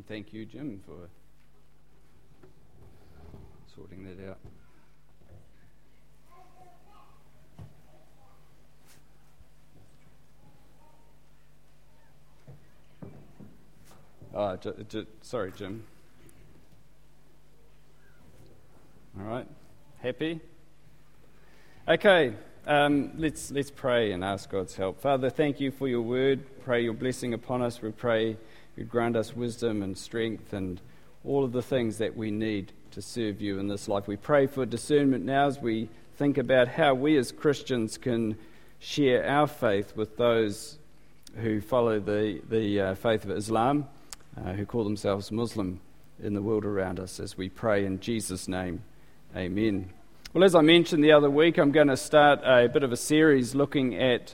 Thank you, Jim, for sorting that out. Sorry, Jim. All right, happy? Okay, let's pray and ask God's help. Father, thank you for your word. Pray your blessing upon us. We pray you'd grant us wisdom and strength and all of the things that we need to serve you in this life. We pray for discernment now as we think about how we as Christians can share our faith with those who follow the faith of Islam, who call themselves Muslim in the world around us, as we pray in Jesus' name. Amen. Well, as I mentioned the other week, I'm going to start a bit of a series looking at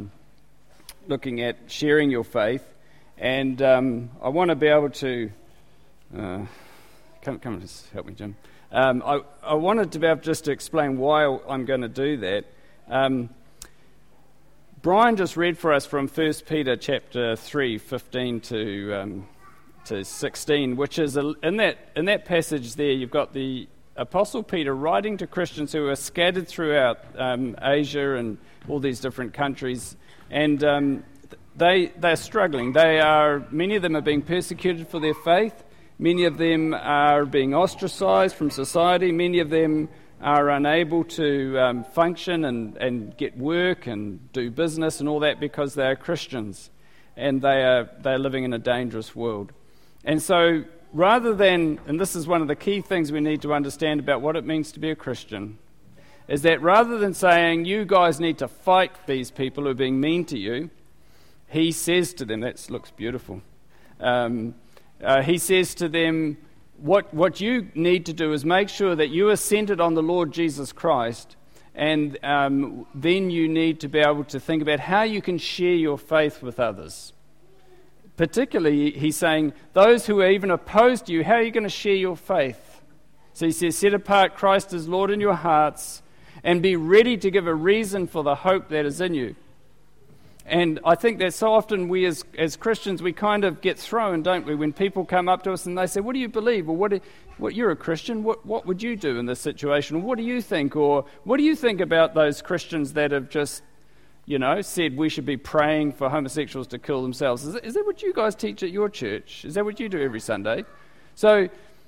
sharing your faith. And I want to be able to... come and just help me, Jim. I wanted to be able just to explain why I'm going to do that. Brian just read for us from 1 Peter chapter 3, 15 to 16, which is in that passage there, you've got the Apostle Peter writing to Christians who are scattered throughout Asia and all these different countries, and they're struggling. Many of them are being persecuted for their faith. Many of them are being ostracized from society. Many of them are unable to function and get work and do business and all that because they are Christians, and they're living in a dangerous world. And so rather than, and this is one of the key things we need to understand about what it means to be a Christian, is that rather than saying, you guys need to fight these people who are being mean to you, he says to them, that looks beautiful, he says to them, what you need to do is make sure that you are centered on the Lord Jesus Christ, and then you need to be able to think about how you can share your faith with others. Particularly, he's saying, those who are even opposed to you, how are you going to share your faith? So he says, set apart Christ as Lord in your hearts, and be ready to give a reason for the hope that is in you. And I think that so often we as Christians, we kind of get thrown, don't we, when people come up to us and they say, what do you believe? Or what you're a Christian, what would you do in this situation? Or what do you think? Or what do you think about those Christians that have just, said we should be praying for homosexuals to kill themselves? Is that what you guys teach at your church? Is that what you do every Sunday? So,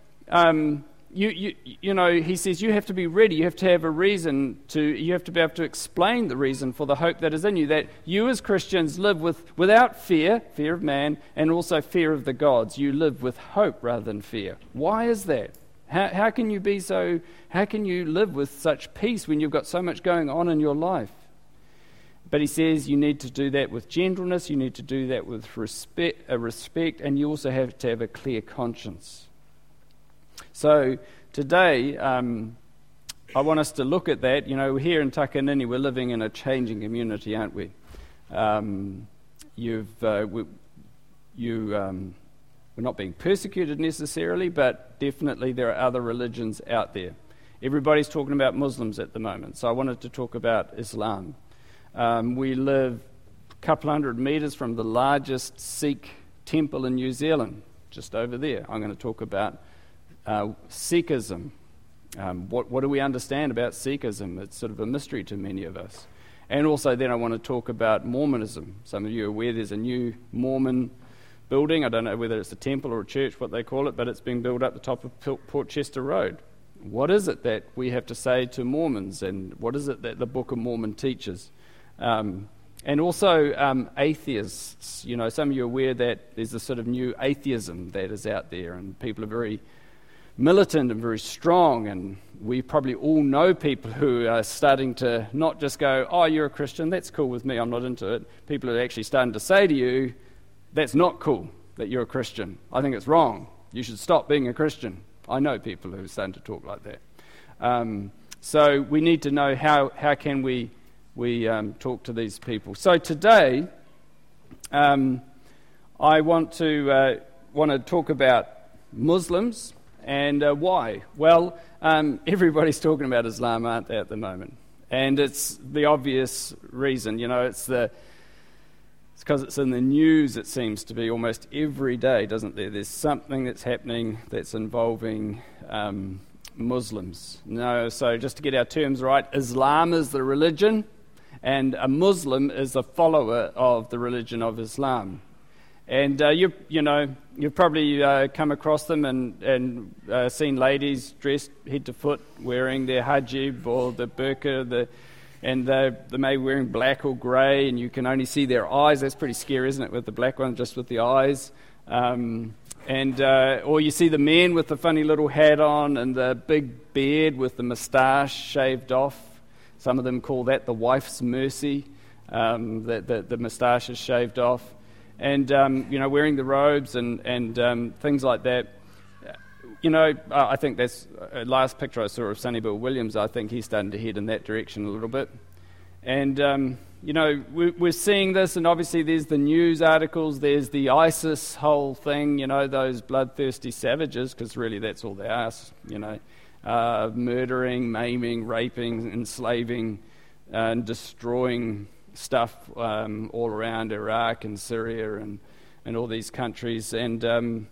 he says you have to be ready. You have to have a reason you have to be able to explain the reason for the hope that is in you, that you as Christians live without fear of man, and also fear of the gods. You live with hope rather than fear. Why is that? How can you live with such peace when you've got so much going on in your life? But he says you need to do that with gentleness, you need to do that with respect, and you also have to have a clear conscience. So today, I want us to look at that. Here in Takanini, we're living in a changing community, aren't we? We're not being persecuted necessarily, but definitely there are other religions out there. Everybody's talking about Muslims at the moment, so I wanted to talk about Islam. We live a couple hundred metres from the largest Sikh temple in New Zealand, just over there. I'm going to talk about Sikhism. What do we understand about Sikhism? It's sort of a mystery to many of us. And also then I want to talk about Mormonism. Some of you are aware there's a new Mormon building. I don't know whether it's a temple or a church, what they call it, but it's being built up the top of Port Chester Road. What is it that we have to say to Mormons, and what is it that the Book of Mormon teaches? And also atheists. Some of you are aware that there's a sort of new atheism that is out there, and people are very militant and very strong, and we probably all know people who are starting to not just go, oh, you're a Christian, that's cool with me, I'm not into it. People are actually starting to say to you, that's not cool that you're a Christian. I think it's wrong. You should stop being a Christian. I know people who are starting to talk like that. So we need to know how can we talk to these people. So today, I want to talk about Muslims. And why? Well, everybody's talking about Islam, aren't they, at the moment? And it's the obvious reason, it's It's because it's in the news, it seems to be, almost every day, doesn't there? There's something that's happening that's involving Muslims. No, so just to get our terms right, Islam is the religion, and a Muslim is a follower of the religion of Islam. And you've probably come across them and seen ladies dressed head to foot wearing their hijab or the burqa, and they may be wearing black or grey, and you can only see their eyes. That's pretty scary, isn't it, with the black one, just with the eyes. Or you see the men with the funny little hat on and the big beard with the moustache shaved off. Some of them call that the wife's mercy, the moustache is shaved off. And, wearing the robes and things like that. I think that's last picture I saw of Sonny Bill Williams. I think he's starting to head in that direction a little bit. And, we're seeing this, and obviously there's the news articles, there's the ISIS whole thing, those bloodthirsty savages, because really that's all they are, murdering, maiming, raping, enslaving, and destroying stuff all around Iraq and Syria and all these countries. And,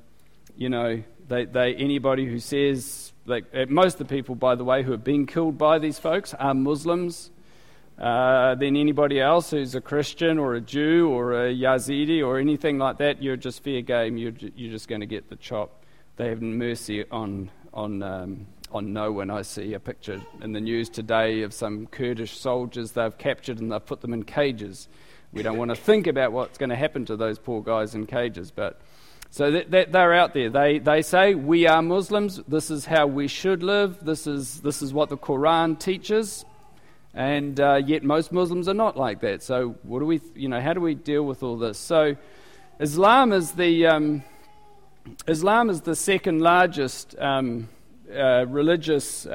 they anybody who says, most of the people, by the way, who are being killed by these folks are Muslims. Then anybody else who's a Christian or a Jew or a Yazidi or anything like that, you're just fair game. You're just going to get the chop. They have mercy on no one. I see a picture in the news today of some Kurdish soldiers they've captured and they've put them in cages. We don't want to think about what's going to happen to those poor guys in cages, but so they're out there. They say, we are Muslims. This is how we should live. This is what the Quran teaches. And yet most Muslims are not like that. So how do we deal with all this? So Islam is the second largest religious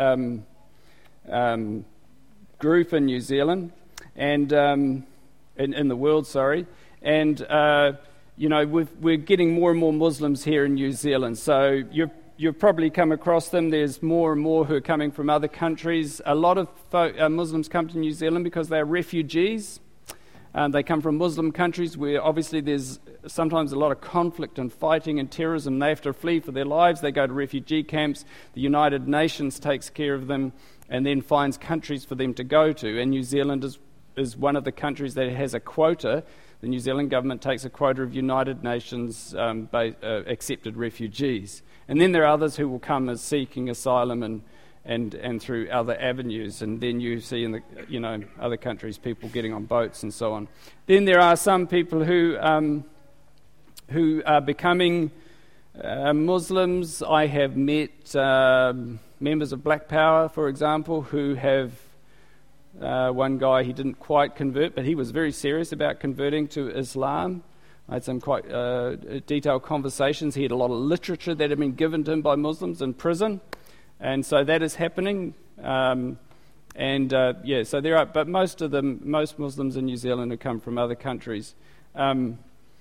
group in New Zealand and in the world. Sorry, and we're getting more and more Muslims here in New Zealand. So you've probably come across them. There's more and more who are coming from other countries. A lot of Muslims come to New Zealand because they're refugees. They come from Muslim countries where obviously there's sometimes a lot of conflict and fighting and terrorism. They have to flee for their lives. They go to refugee camps. The United Nations takes care of them and then finds countries for them to go to. And New Zealand is one of the countries that has a quota. The New Zealand government takes a quota of United Nations accepted refugees. And then there are others who will come as seeking asylum and through other avenues. And then you see in the other countries people getting on boats and so on. Then there are some people who are becoming Muslims. I have met members of Black Power, for example, who have one guy, he didn't quite convert, but he was very serious about converting to Islam. I had some quite detailed conversations. He had a lot of literature that had been given to him by Muslims in prison. And so that is happening. So there are, but most Muslims in New Zealand have come from other countries. One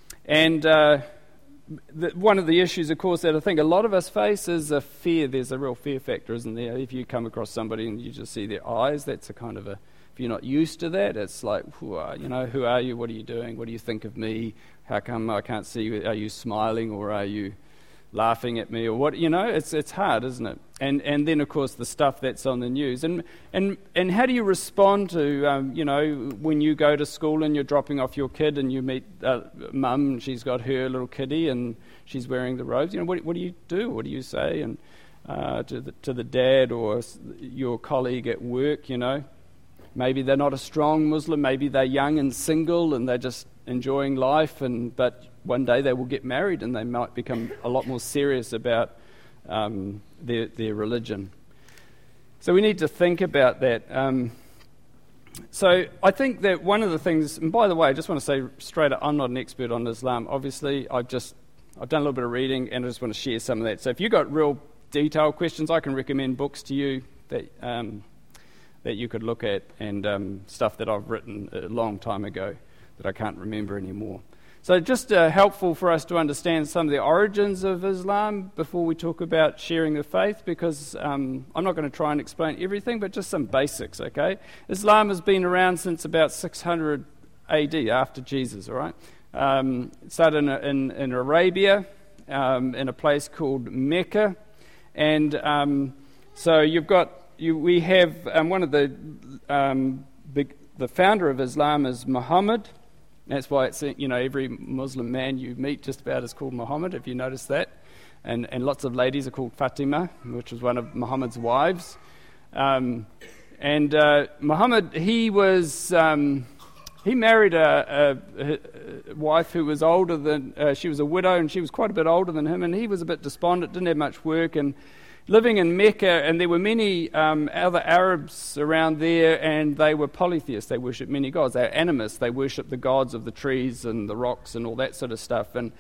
of the issues, of course, that I think a lot of us face is a fear. There's a real fear factor, isn't there? If you come across somebody and you just see their eyes, that's a kind of if you're not used to that, it's like, who are you? What are you doing? What do you think of me? How come I can't see you? Are you smiling or are you laughing at me or what? It's hard, isn't it? And then, of course, the stuff that's on the news. And how do you respond to, when you go to school and you're dropping off your kid and you meet mum and she's got her little kiddie and she's wearing the robes? What do you do? What do you say? And to the dad or your colleague at work, maybe they're not a strong Muslim, maybe they're young and single and they're just enjoying life, but one day they will get married and they might become a lot more serious about their religion. So we need to think about that. So I think that one of the things, and by the way, I just want to say straight up, I'm not an expert on Islam. Obviously, I've done a little bit of reading and I just want to share some of that. So if you've got real detailed questions, I can recommend books to you that you could look at and stuff that I've written a long time ago that I can't remember anymore. So just helpful for us to understand some of the origins of Islam before we talk about sharing the faith, because I'm not going to try and explain everything, but just some basics, okay? Islam has been around since about 600 AD, after Jesus, all right? Started in Arabia, in a place called Mecca, and so we have one of the founder of Islam is Muhammad. That's why it's every Muslim man you meet just about is called Muhammad, if you notice that, and lots of ladies are called Fatima, which was one of Muhammad's wives. And Muhammad, he married a wife who was older than, she was a widow, and she was quite a bit older than him, and he was a bit despondent, didn't have much work, and living in Mecca, and there were many other Arabs around there, and they were polytheists. They worshipped many gods. They were animists. They worshipped the gods of the trees and the rocks and all that sort of stuff. And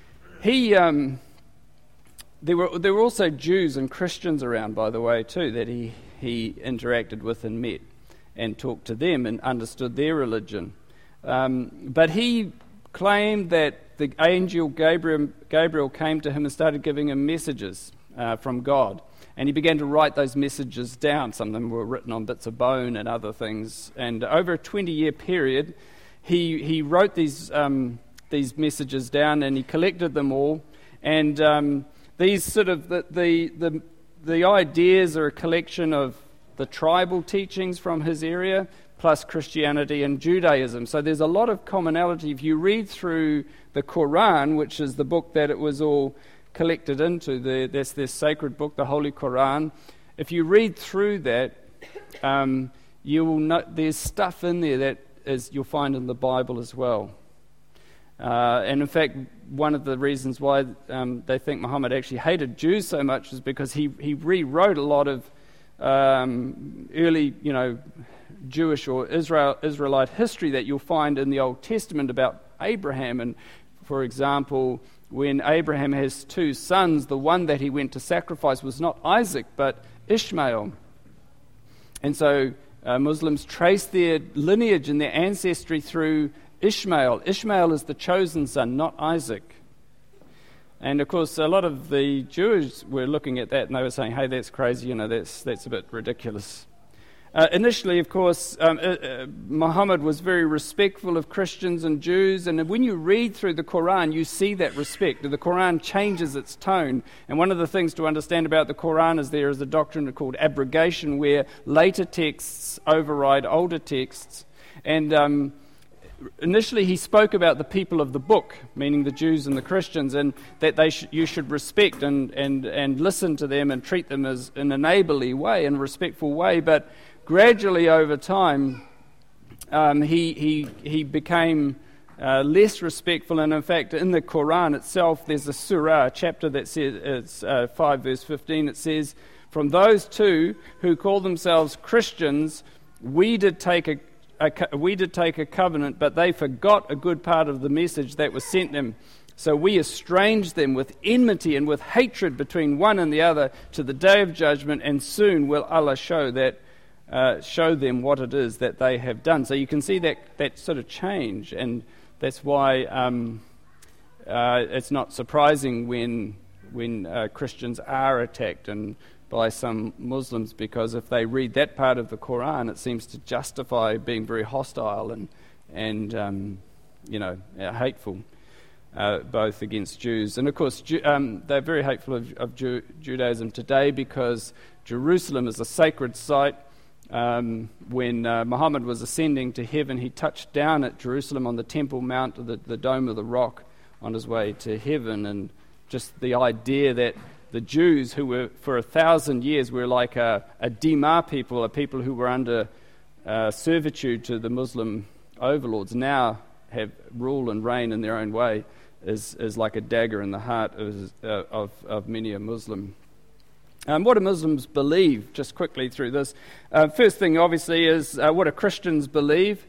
there were also Jews and Christians around, by the way, too, that he interacted with and met and talked to them and understood their religion. But he claimed that the angel Gabriel came to him and started giving him messages from God. And he began to write those messages down. Some of them were written on bits of bone and other things. And over a 20-year period, he wrote these messages down, and he collected them all. And these sort of the ideas are a collection of the tribal teachings from his area, plus Christianity and Judaism. So there's a lot of commonality. If you read through the Quran, which is the book that it was all collected into, this sacred book, the Holy Quran, if you read through that, you will know there's stuff in there that you'll find in the Bible as well. And in fact, one of the reasons why they think Muhammad actually hated Jews so much is because he rewrote a lot of early, Jewish or Israelite history that you'll find in the Old Testament about Abraham. And for example, when Abraham has two sons, the one that he went to sacrifice was not Isaac but Ishmael. And so Muslims trace their lineage and their ancestry through Ishmael. Ishmael is the chosen son, not Isaac. And of course, a lot of the Jews were looking at that and they were saying, hey, that's crazy, that's a bit ridiculous. Initially, of course, Muhammad was very respectful of Christians and Jews, and when you read through the Quran, you see that respect. The Quran changes its tone, and one of the things to understand about the Quran is there is a doctrine called abrogation, where later texts override older texts. And initially he spoke about the people of the book, meaning the Jews and the Christians, and that you should respect and listen to them and treat them as in a neighbourly way, in a respectful way. But gradually over time, he became less respectful, and in fact, in the Quran itself, there's a surah, a chapter that says, it's 5 verse 15, it says, "From those two who call themselves Christians, we did take a covenant, but they forgot a good part of the message that was sent them. So we estranged them with enmity and with hatred between one and the other to the day of judgment, and soon will Allah show them what it is that they have done." So you can see that sort of change, and that's why it's not surprising when Christians are attacked and by some Muslims, because if they read that part of the Quran, it seems to justify being very hostile and hateful, both against Jews. And of course, they're very hateful of Judaism today, because Jerusalem is a sacred site. When Muhammad was ascending to heaven, he touched down at Jerusalem on the Temple Mount, the Dome of the Rock, on his way to heaven. And just the idea that the Jews, who were for 1,000 years were like a Dhimma people, a people who were under servitude to the Muslim overlords, now have rule and reign in their own way, is like a dagger in the heart of many a Muslim. What do Muslims believe? Just quickly through this. First thing, obviously, is what do Christians believe?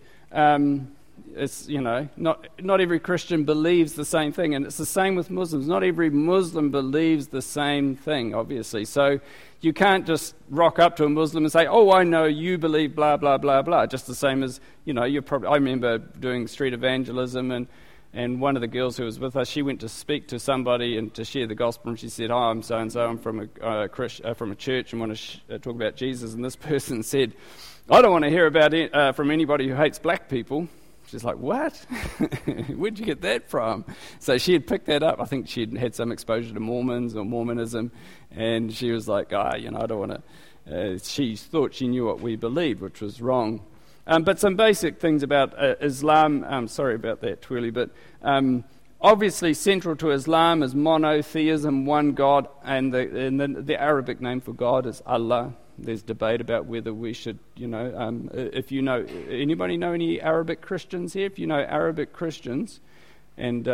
It's not every Christian believes the same thing, and it's the same with Muslims. Not every Muslim believes the same thing, obviously. So you can't just rock up to a Muslim and say, "Oh, I know you believe blah blah blah blah." Just the same as I remember doing street evangelism, and one of the girls who was with us, she went to speak to somebody and to share the gospel, and she said, "Oh, I'm so and so. I'm from a church and want to talk about Jesus." And this person said, "I don't want to hear about it from anybody who hates black people." She's like, what? Where'd you get that from? So she had picked that up. I think she'd had some exposure to Mormons or Mormonism, and she was like, I don't want to. She thought she knew what we believed, which was wrong. But some basic things about Islam. Sorry about that, Twirly, but obviously central to Islam is monotheism, one God, and the Arabic name for God is Allah. There's debate about whether we should, if you know, anybody know any Arabic Christians here? If you know Arabic Christians, and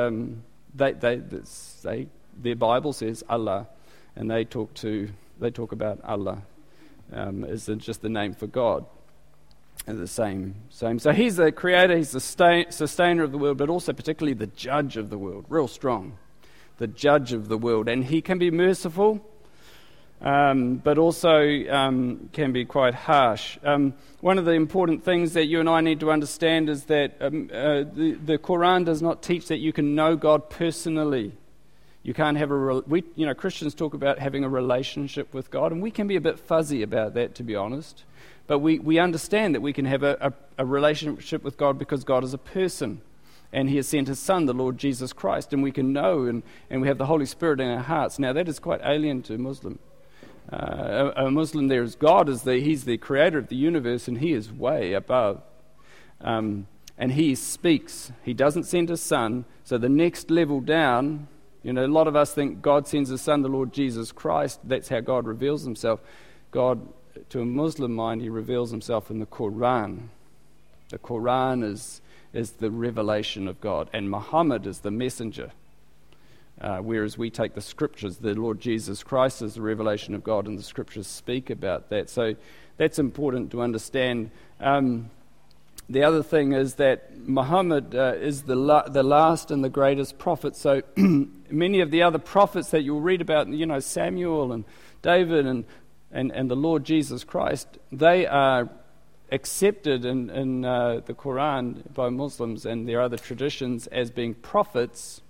their Bible says Allah, and they talk about Allah as just the name for God, and the same. So He's the Creator, He's the sustainer of the world, but also particularly the Judge of the world, real strong, the Judge of the world, and He can be merciful. But also can be quite harsh. One of the important things that you and I need to understand is that the Quran does not teach that you can know God personally. You can't have Christians talk about having a relationship with God, and we can be a bit fuzzy about that, to be honest. But we understand that we can have a relationship with God because God is a person. And He has sent His Son, the Lord Jesus Christ, and we can know, and we have the Holy Spirit in our hearts. Now, that is quite alien to Muslim. A Muslim, there is God, He's the creator of the universe, and He is way above. And He speaks. He doesn't send His Son. So the next level down, a lot of us think God sends His Son, the Lord Jesus Christ. That's how God reveals Himself. God, to a Muslim mind, He reveals Himself in the Quran. The Quran is the revelation of God, and Muhammad is the messenger. Whereas we take the scriptures, the Lord Jesus Christ is the revelation of God, and the scriptures speak about that. So that's important to understand. The other thing is that Muhammad is the last and the greatest prophet. So many of the other prophets that you'll read about, Samuel and David and the Lord Jesus Christ, they are accepted in the Quran by Muslims and their other traditions as being prophets,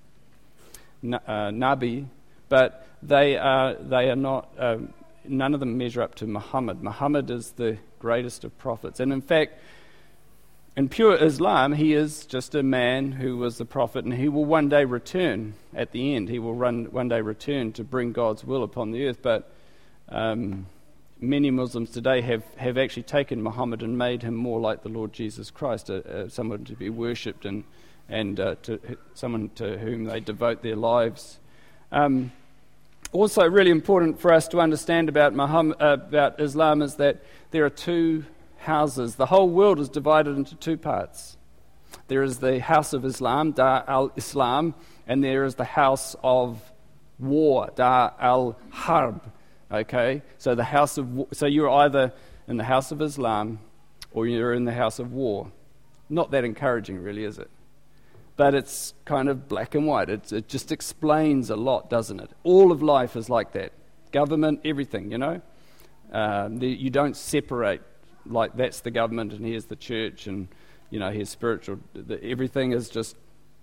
Nabi, but they are not. None of them measure up to Muhammad. Muhammad is the greatest of prophets, and in fact, in pure Islam, he is just a man who was the prophet, and he will one day return. At the end, he will one day return to bring God's will upon the earth. But many Muslims today have actually taken Muhammad and made him more like the Lord Jesus Christ, someone to be worshipped and to someone to whom they devote their lives. Also, really important for us to understand about Islam is that there are two houses. The whole world is divided into two parts. There is the house of Islam, Dar al-Islam, and there is the house of war, Dar al-Harb. Okay, so so you're either in the house of Islam or you're in the house of war. Not that encouraging, really, is it? But it's kind of black and white. It just explains a lot, doesn't it? All of life is like that. Government, everything, you don't separate, like that's the government and here's the church and, here's spiritual. Everything is just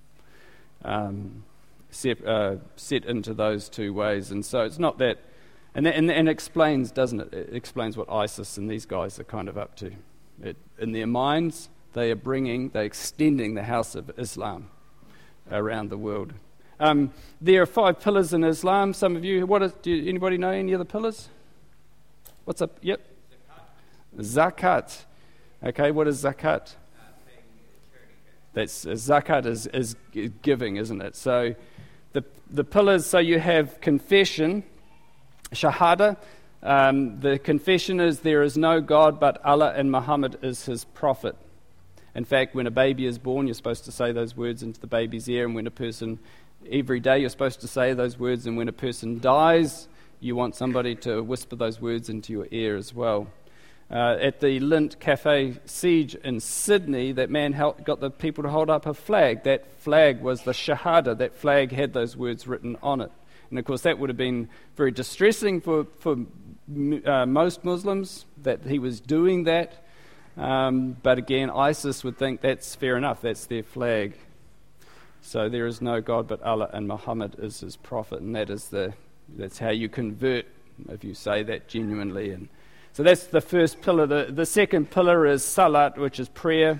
set into those two ways. And so it's not that, and it explains, doesn't it? It explains what ISIS and these guys are kind of up to. In their minds, they're extending the house of Islam around the world. There are 5 pillars in Islam. Some of you, anybody know any of the pillars? What's up? Yep. Zakat. Okay, what is zakat? Zakat is giving, isn't it? So the pillars, so you have confession, shahada. The confession is there is no God but Allah and Muhammad is His prophet. In fact, when a baby is born, you're supposed to say those words into the baby's ear, and every day you're supposed to say those words, and when a person dies, you want somebody to whisper those words into your ear as well. At the Lint Cafe siege in Sydney, that man got the people to hold up a flag. That flag was the Shahada. That flag had those words written on it. And of course, that would have been very distressing for most Muslims that he was doing that. But again, ISIS would think that's fair enough. That's their flag. So there is no God but Allah, and Muhammad is His prophet, and that's how you convert if you say that genuinely. And so that's the first pillar. The second pillar is salat, which is prayer,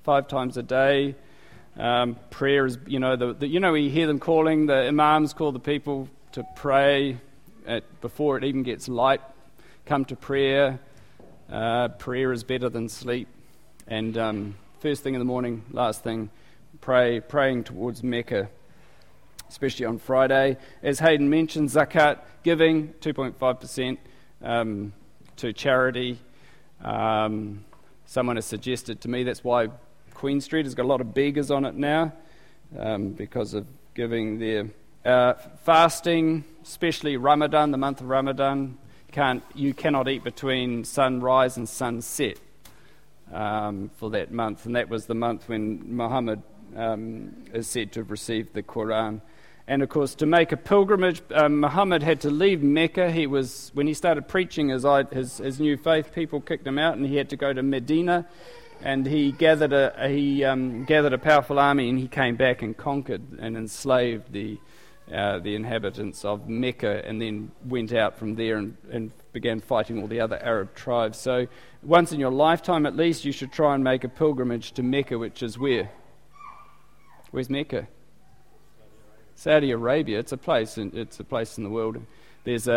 5 times a day. Prayer is, you you hear them calling, the imams call the people to pray before it even gets light. Come to prayer. Prayer is better than sleep. And first thing in the morning, last thing, praying towards Mecca, especially on Friday. As Hayden mentioned, zakat, giving 2.5% to charity. Someone has suggested to me that's why Queen Street has got a lot of beggars on it now, because of giving there. Fasting, especially Ramadan, the month of Ramadan, you cannot eat between sunrise and sunset for that month, and that was the month when Muhammad is said to have received the Quran. And of course, to make a pilgrimage, Muhammad had to leave Mecca. When he started preaching his new faith, people kicked him out, and he had to go to Medina. And he gathered a powerful army, and he came back and conquered and enslaved the inhabitants of Mecca, and then went out from there and began fighting all the other Arab tribes. So once in your lifetime, at least, you should try and make a pilgrimage to Mecca, which is where? Where's Mecca? Saudi Arabia. It's a place in the world. There's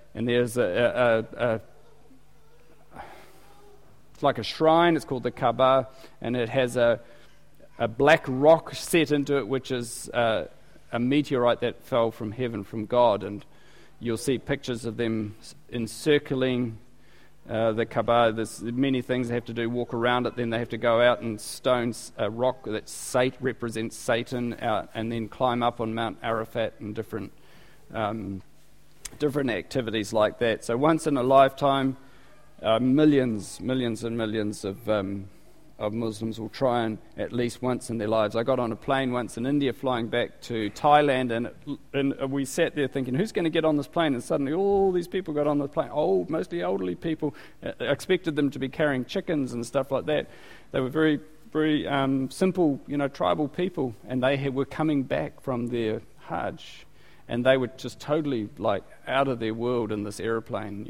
it's like a shrine. It's called the Kaaba, and it has a black rock set into it, which is a meteorite that fell from heaven from God, and you'll see pictures of them encircling the Kaaba. There's many things they have to do, walk around it, then they have to go out and stone a rock that represents Satan out, and then climb up on Mount Arafat, and different activities like that. So once in a lifetime, millions and millions of Muslims will try and at least once in their lives. I got on a plane once in India flying back to Thailand, and we sat there thinking, who's going to get on this plane? And suddenly all these people got on the plane, mostly elderly people. I expected them to be carrying chickens and stuff like that. They were very, very simple, tribal people, and they were coming back from their Hajj, and they were just totally like out of their world in this aeroplane.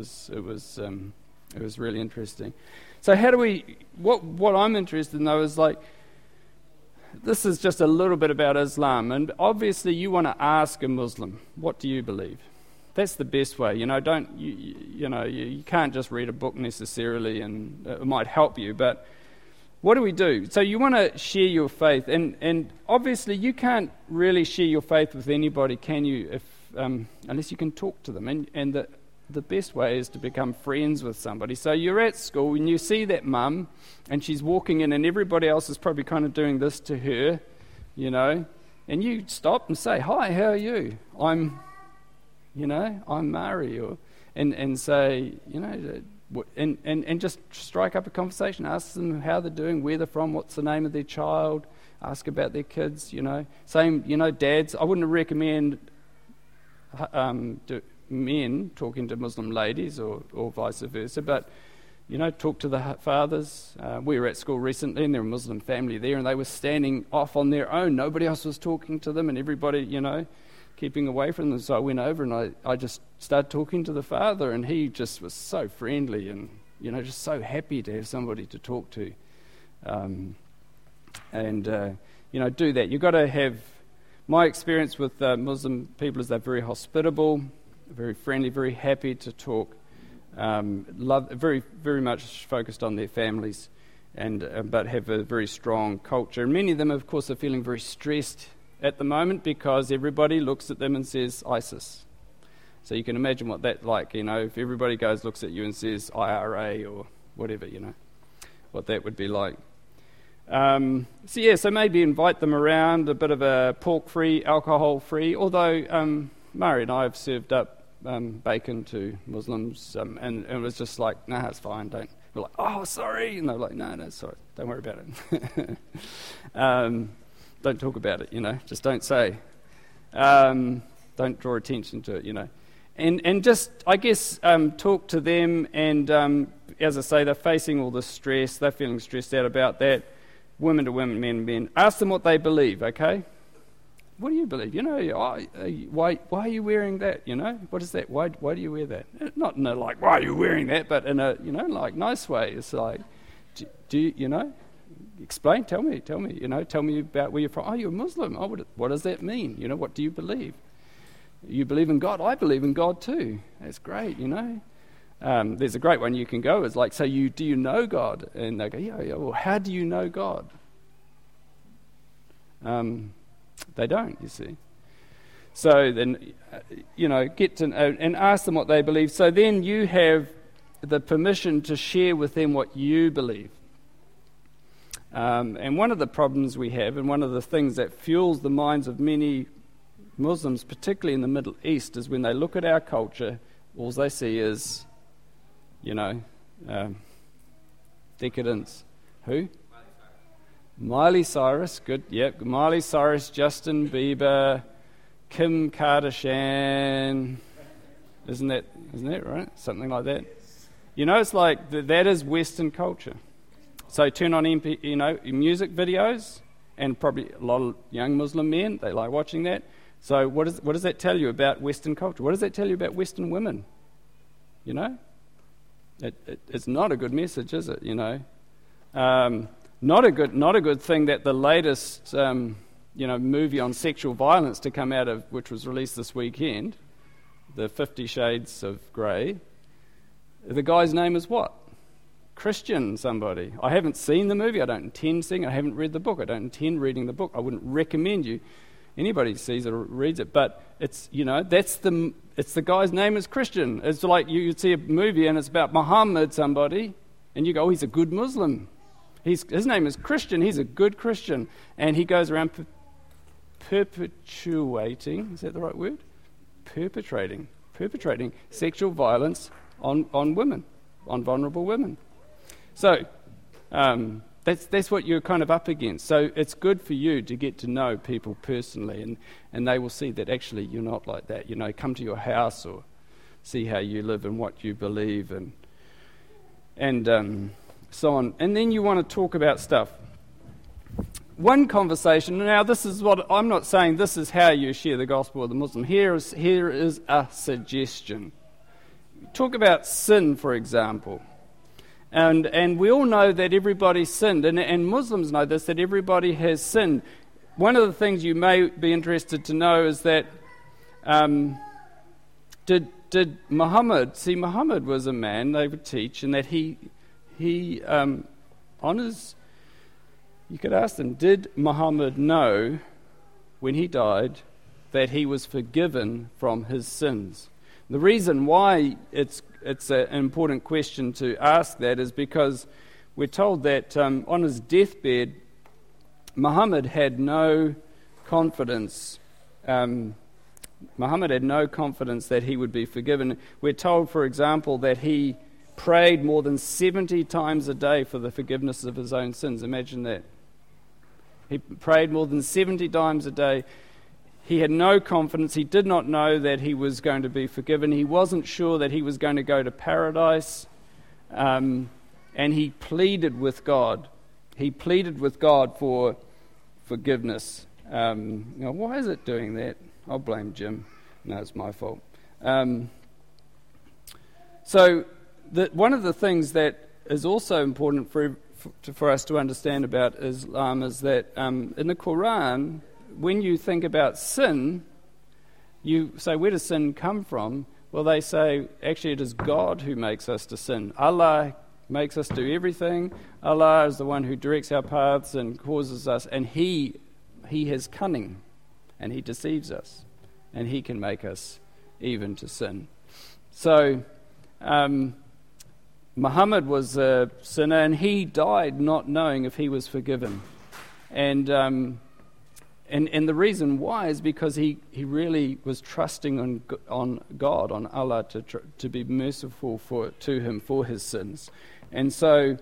It was really interesting. So how do we, what I'm interested in though is this is just a little bit about Islam, and obviously you want to ask a Muslim, what do you believe? That's the best way, you can't just read a book necessarily, and it might help you, but what do we do? So you want to share your faith, and obviously you can't really share your faith with anybody, can you, unless you can talk to them, and the best way is to become friends with somebody. So you're at school and you see that mum, and she's walking in, and everybody else is probably kind of doing this to her, and you stop and say, hi, how are you? I'm Mari, and say, and just strike up a conversation, ask them how they're doing, where they're from, what's the name of their child, ask about their kids, Same, dads, I wouldn't recommend men talking to Muslim ladies or vice versa, but talk to the fathers. We were at school recently, and there was a Muslim family there, and they were standing off on their own. Nobody else was talking to them, and everybody keeping away from them. So I went over and I just started talking to the father, and he just was so friendly and just so happy to have somebody to talk to, do that. You've got to have, my experience with Muslim people is they're very hospitable, very friendly, very happy to talk, very, very much focused on their families, but have a very strong culture. And many of them, of course, are feeling very stressed at the moment because everybody looks at them and says ISIS. So you can imagine what that's like, if everybody looks at you and says IRA or whatever, what that would be like. So maybe invite them around, a bit of a pork-free, alcohol-free, although Mari and I have served up bacon to Muslims, and it was just like, nah, it's fine, don't. We're like, oh, sorry, and they're like, no, sorry, don't worry about it. Don't talk about it, just don't say. Don't draw attention to it, And just, I guess, talk to them, and as I say, they're facing all this stress, they're feeling stressed out about that, women to women, men to men. Ask them what they believe, okay? What do you believe? Why are you wearing that? What is that? Why do you wear that? Not in a why are you wearing that, but in a nice way. It's like, do you explain, tell me, tell me about where you're from. Oh, you're a Muslim. Oh, what does that mean? What do you believe? You believe in God? I believe in God too. That's great, There's a great one you can go. It's like, do you know God? And they go, yeah, well, how do you know God? They don't, you see. So then, get to know and ask them what they believe. So then you have the permission to share with them what you believe. And one of the problems we have, and one of the things that fuels the minds of many Muslims, particularly in the Middle East, is when they look at our culture, all they see is, decadence. Who? Miley Cyrus, good, yep. Miley Cyrus, Justin Bieber, Kim Kardashian. Isn't that right? Something like that. It's like that is Western culture. So turn on music videos, and probably a lot of young Muslim men, they like watching that. So what does that tell you about Western culture? What does that tell you about Western women? It's not a good message, is it? Not a good thing that the latest movie on sexual violence to come out of, which was released this weekend, the 50 Shades of Grey. The guy's name is what? Christian somebody. I haven't seen the movie. I don't intend seeing it. I haven't read the book. I don't intend reading the book. I wouldn't recommend anybody sees it or reads it. But it's it's the guy's name is Christian. It's like you'd see a movie and it's about Muhammad somebody, and you go, oh, he's a good Muslim. His name is Christian. He's a good Christian, and he goes around perpetuating. Is that the right word? Perpetrating sexual violence on women, on vulnerable women. So that's what you're kind of up against. So it's good for you to get to know people personally, and they will see that actually you're not like that. Come to your house or see how you live and what you believe and so on. And then you want to talk about stuff. One conversation. Now, this is what I'm not saying. This is how you share the gospel with a Muslim. Here is a suggestion. Talk about sin, for example. And we all know that everybody sinned, and Muslims know this, that everybody has sinned. One of the things you may be interested to know is that did Muhammad, Muhammad was a man, they would teach, and that he honors, you could ask them, did Muhammad know when he died that he was forgiven from his sins? The reason why it's an important question to ask that is because we're told that on his deathbed, Muhammad had no confidence. Muhammad had no confidence that he would be forgiven. We're told, for example, that he prayed more than 70 times a day for the forgiveness of his own sins. Imagine that. He prayed more than 70 times a day. He had no confidence. He did not know that he was going to be forgiven. He wasn't sure that he was going to go to paradise. And he pleaded with God. He pleaded with God for forgiveness. Why is it doing that? I'll blame Jim. No, it's my fault. So one of the things that is also important for us to understand about Islam is that in the Quran, when you think about sin, you say, where does sin come from? Well, they say, actually, it is God who makes us to sin. Allah makes us do everything. Allah is the one who directs our paths and causes us, and He has cunning, and He deceives us, and He can make us even to sin. So, Muhammad was a sinner, and he died not knowing if he was forgiven. And the reason why is because he really was trusting on God, on Allah, to be merciful to him for his sins. And so,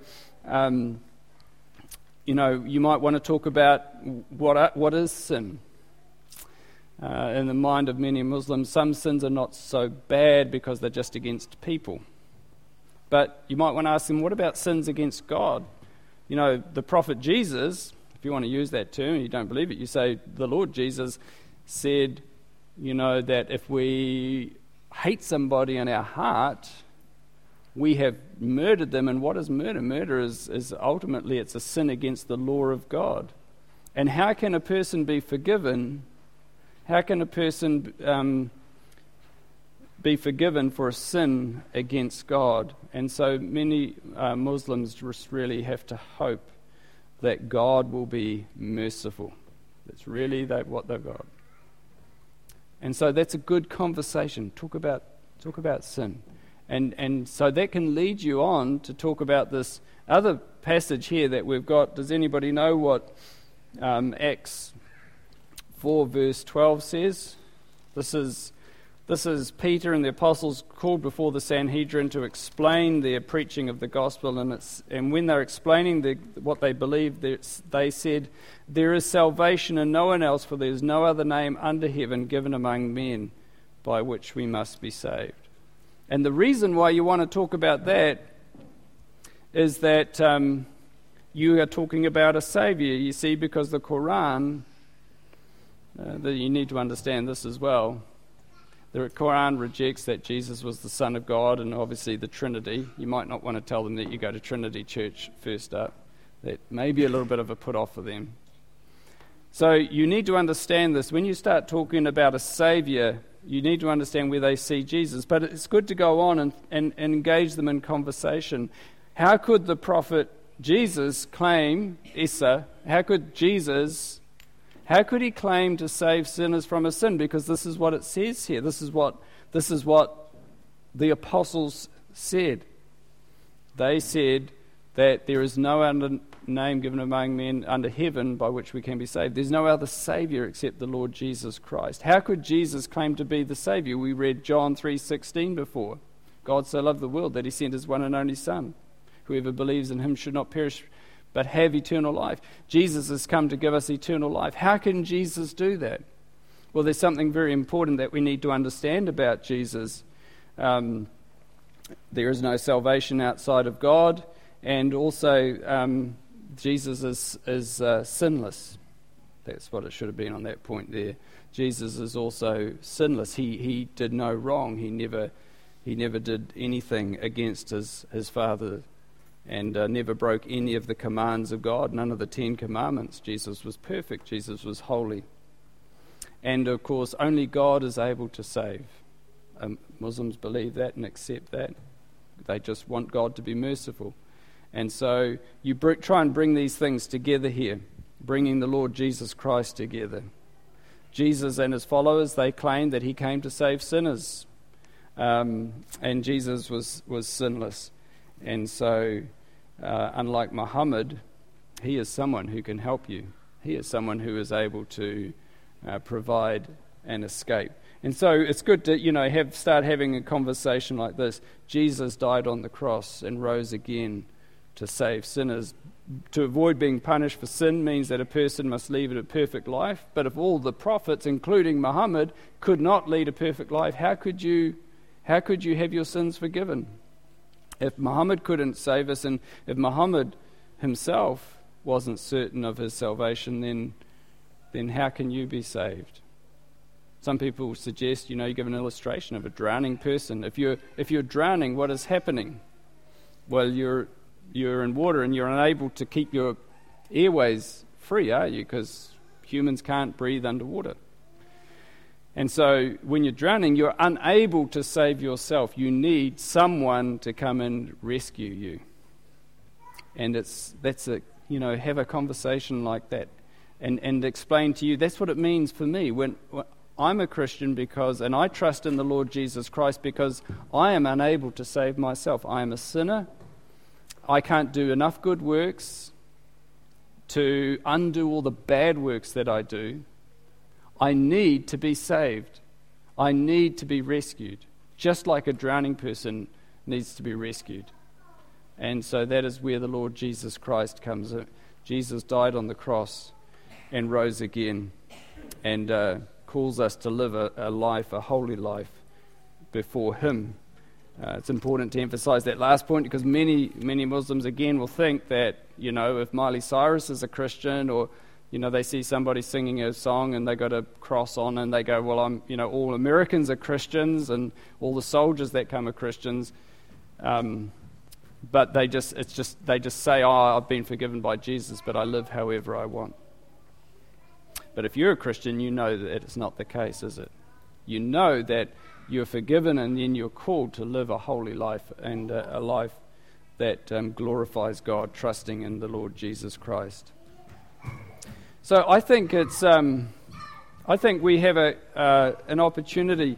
you might want to talk about what is sin. In the mind of many Muslims, some sins are not so bad because they're just against people. But you might want to ask them, what about sins against God? The prophet Jesus, if you want to use that term and you don't believe it, you say the Lord Jesus said, that if we hate somebody in our heart, we have murdered them. And what is murder? Murder is ultimately, it's a sin against the law of God. And how can a person be forgiven? How can a person be forgiven for a sin against God? And so many Muslims just really have to hope that God will be merciful. That's really what they've got. And so that's a good conversation. Talk about sin. And so that can lead you on to talk about this other passage here that we've got. Does anybody know what Acts 4 verse 12 says? This is Peter and the apostles called before the Sanhedrin to explain their preaching of the gospel, and when they're explaining what they believe, they said, "There is salvation in no one else, for there is no other name under heaven given among men by which we must be saved." And the reason why you want to talk about that is that you are talking about a Saviour, you see, because the Quran, you need to understand this as well. The Quran rejects that Jesus was the Son of God and obviously the Trinity. You might not want to tell them that you go to Trinity Church first up. That may be a little bit of a put-off for them. So you need to understand this. When you start talking about a Saviour, you need to understand where they see Jesus. But it's good to go on and engage them in conversation. How could the prophet Jesus claim, how could he claim to save sinners from a sin? Because this is what it says here. This is what the apostles said. They said that there is no other name given among men under heaven by which we can be saved. There's no other Saviour except the Lord Jesus Christ. How could Jesus claim to be the Saviour? We read John 3:16 before. God so loved the world that he sent his one and only Son. Whoever believes in him should not perish but have eternal life. Jesus has come to give us eternal life. How can Jesus do that? Well, there's something very important that we need to understand about Jesus. There is no salvation outside of God, and also Jesus is sinless. That's what it should have been on that point there. Jesus is also sinless. He did no wrong. He never did anything against his Father, and never broke any of the commands of God, none of the 10 commandments. Jesus was perfect. Jesus was holy. And, of course, only God is able to save. Muslims believe that and accept that. They just want God to be merciful. And so you try and bring these things together here, bringing the Lord Jesus Christ together. Jesus and his followers, they claimed that he came to save sinners. And Jesus was sinless. And so, unlike Muhammad, he is someone who can help you. He is someone who is able to provide an escape. And so it's good to, start having a conversation like this. Jesus died on the cross and rose again to save sinners. To avoid being punished for sin means that a person must lead a perfect life. But if all the prophets, including Muhammad, could not lead a perfect life, how could you have your sins forgiven? If Muhammad couldn't save us, and if Muhammad himself wasn't certain of his salvation, then how can you be saved? Some people suggest, you give an illustration of a drowning person. If you're drowning, what is happening? Well, you're in water and you're unable to keep your airways free, are you? Because humans can't breathe underwater. And so when you're drowning, you're unable to save yourself. You need someone to come and rescue you. And have a conversation like that and explain to you, that's what it means for me. When I'm a Christian and I trust in the Lord Jesus Christ because I am unable to save myself. I am a sinner. I can't do enough good works to undo all the bad works that I do. I need to be saved. I need to be rescued, just like a drowning person needs to be rescued. And so that is where the Lord Jesus Christ comes in. Jesus died on the cross and rose again and calls us to live a holy life before him. It's important to emphasize that last point because many Muslims, again, will think that, if Miley Cyrus is a Christian or they see somebody singing a song and they got a cross on and they go, well, all Americans are Christians and all the soldiers that come are Christians. But they just say, "Oh, I've been forgiven by Jesus, but I live however I want." But if you're a Christian, you know that it's not the case, is it? You know that you're forgiven, and then you're called to live a holy life, and a life that glorifies God, trusting in the Lord Jesus Christ. So I think we have an opportunity,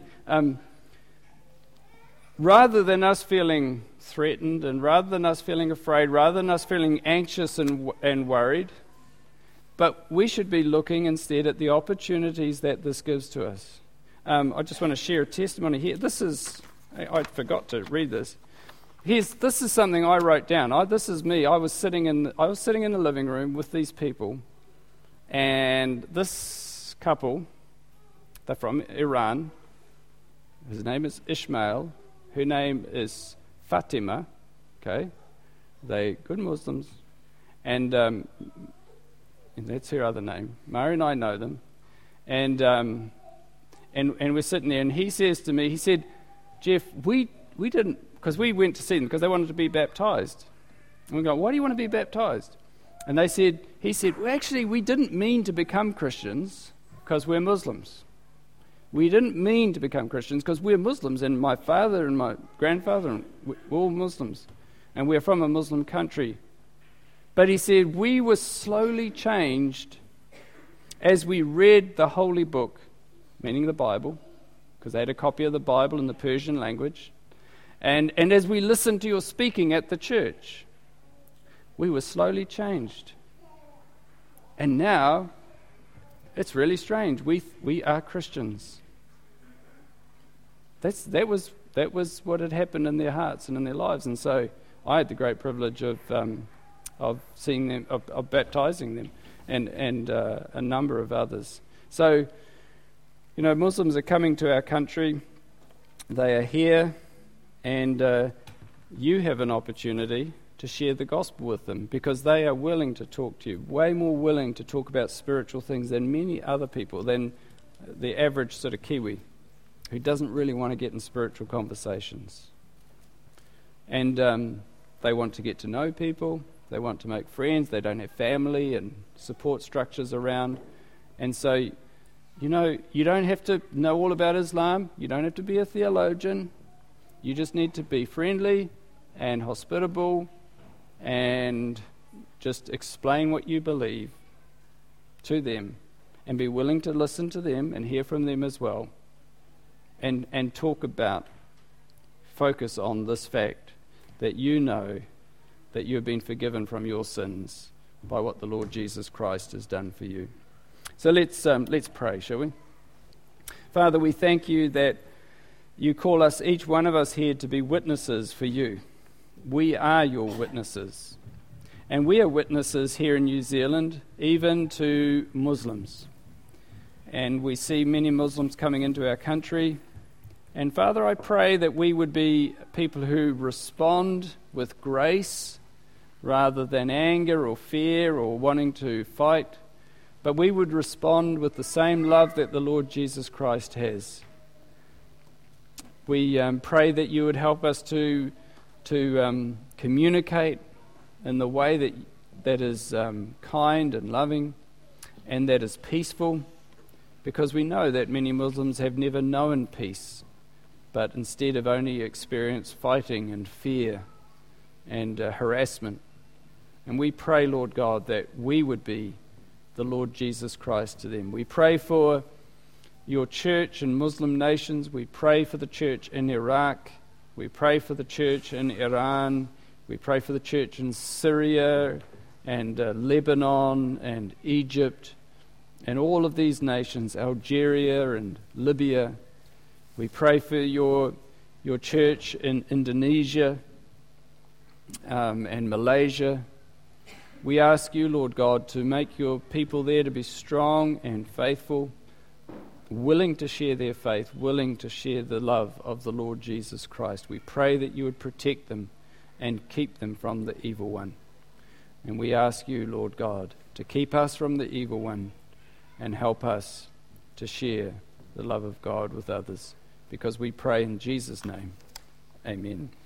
rather than us feeling threatened, and rather than us feeling afraid, rather than us feeling anxious and worried, but we should be looking instead at the opportunities that this gives to us. I just want to share a testimony here. I forgot to read this. This is something I wrote down. This is me. I was sitting in the living room with these people, and this couple, they're from Iran. His name is Ishmael. Her name is Fatima. Okay, they good Muslims, and that's her other name. Mary and I know them, and we're sitting there, and he says to me, he said, "Jeff, we didn't." Because we went to see them because they wanted to be baptized. And we go, "Why do you want to be baptized?" And he said, "Well, actually, we didn't mean to become Christians because we're Muslims. We didn't mean to become Christians because we're Muslims, and my father and my grandfather, we're all Muslims, and we're from a Muslim country." But he said, "We were slowly changed as we read the holy book," meaning the Bible, because they had a copy of the Bible in the Persian language. And as we listened to your speaking at the church, we were slowly changed. And now, it's really strange. We are Christians. That was what had happened in their hearts and in their lives. And so I had the great privilege of seeing them, of baptizing them, and a number of others. So, Muslims are coming to our country. They are here. And you have an opportunity to share the gospel with them, because they are willing to talk to you, way more willing to talk about spiritual things than many other people, than the average sort of Kiwi, who doesn't really want to get in spiritual conversations. And they want to get to know people, they want to make friends, they don't have family and support structures around. And so, you don't have to know all about Islam, you don't have to be a theologian. You just need to be friendly and hospitable and just explain what you believe to them, and be willing to listen to them and hear from them as well, and focus on this fact that you know that you have been forgiven from your sins by what the Lord Jesus Christ has done for you. So let's pray, shall we? Father, we thank you that you call us, each one of us here, to be witnesses for you. We are your witnesses. And we are witnesses here in New Zealand, even to Muslims. And we see many Muslims coming into our country. And Father, I pray that we would be people who respond with grace rather than anger or fear or wanting to fight. But we would respond with the same love that the Lord Jesus Christ has. We pray that you would help us to communicate in the way that is kind and loving and that is peaceful, because we know that many Muslims have never known peace, but instead have only experienced fighting and fear and harassment. And we pray, Lord God, that we would be the Lord Jesus Christ to them. We pray for your church in Muslim nations. We pray for the church in Iraq. We pray for the church in Iran. We pray for the church in Syria and Lebanon and Egypt and all of these nations, Algeria and Libya. We pray for your church in Indonesia and Malaysia. We ask you, Lord God, to make your people there to be strong and faithful, willing to share their faith, willing to share the love of the Lord Jesus Christ. We pray that you would protect them and keep them from the evil one. And we ask you, Lord God, to keep us from the evil one and help us to share the love of God with others, because we pray in Jesus' name. Amen.